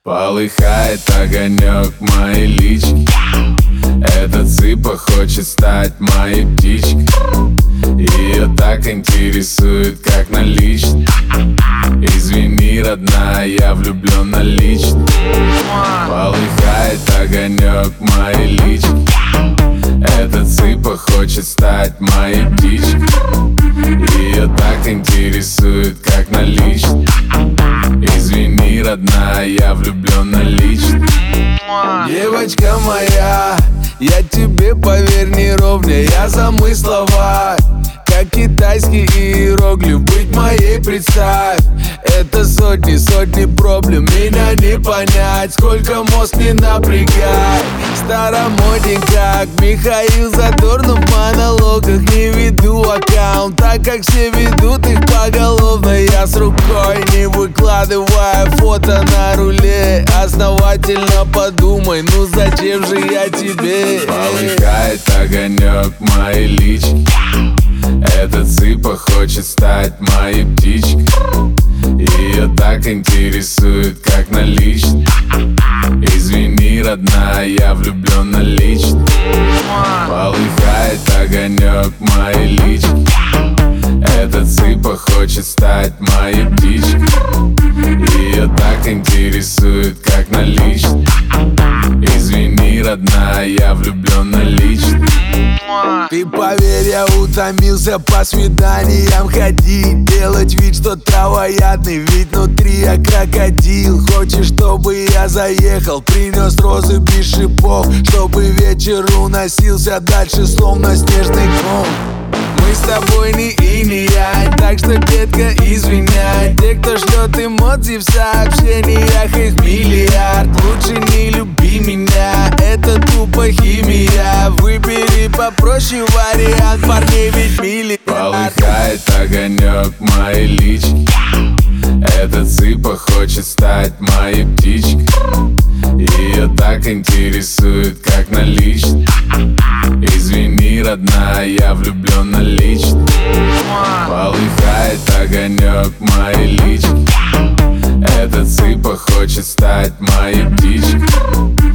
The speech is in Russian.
Полыхает огонек моей лички. Эта цыпа хочет стать моей птичкой. Ее так интересует, как наличный. Извини, родная, я влюблен налично. Полыхает огонек моей лички. Эта цыпа хочет стать моей птичкой. Ее так интересует, как наличный. Извини, родная, я влюблен налично. Девочка моя, я тебе, поверь, не ровня. Я замысловать, как китайский иероглиф. Быть моей, представь. Это сотни проблем, меня не понять. Сколько мозг не напрягай. Старомоден, как Михаил Задорнов в монологах. Не веду аккаунт, так как все ведут их поголовно. Я с рукой, не выкладывая фото на руле. Основательно подумай, ну зачем же я тебе? Полыхает огонек моей лички. Эта цыпа хочет стать моей птичкой. Ее так интересует, как наличный. Извини, родная, я влюблен налично. Полыхает огонек моей лички. Эта цыпа хочет стать моей птичкой. Ее так интересует, как наличный. Извини, родная, я влюблен налично. Ты поверь, я утомился по свиданиям ходить. Делать вид, что травоядный, ведь внутри я крокодил. Хочешь, чтобы я заехал, принес розы без шипов, чтобы вечер уносился дальше, словно снежный ком. Мы с тобой не инь и янь, так что, детка, извиняй. Те, кто шлет эмодзи в сообщениях, их миллиард. Лучше не люби меня, это тупо химия. Выбери попроще вариант, парней ведь миллиард. Полыхает огонек моей лички. Эта цыпа хочет стать моей птичкой. Ее так интересует, как наличный. Извини, родная, я влюблен налично. Полыхает огонек моей лички. Эта цыпа хочет стать моей птичкой.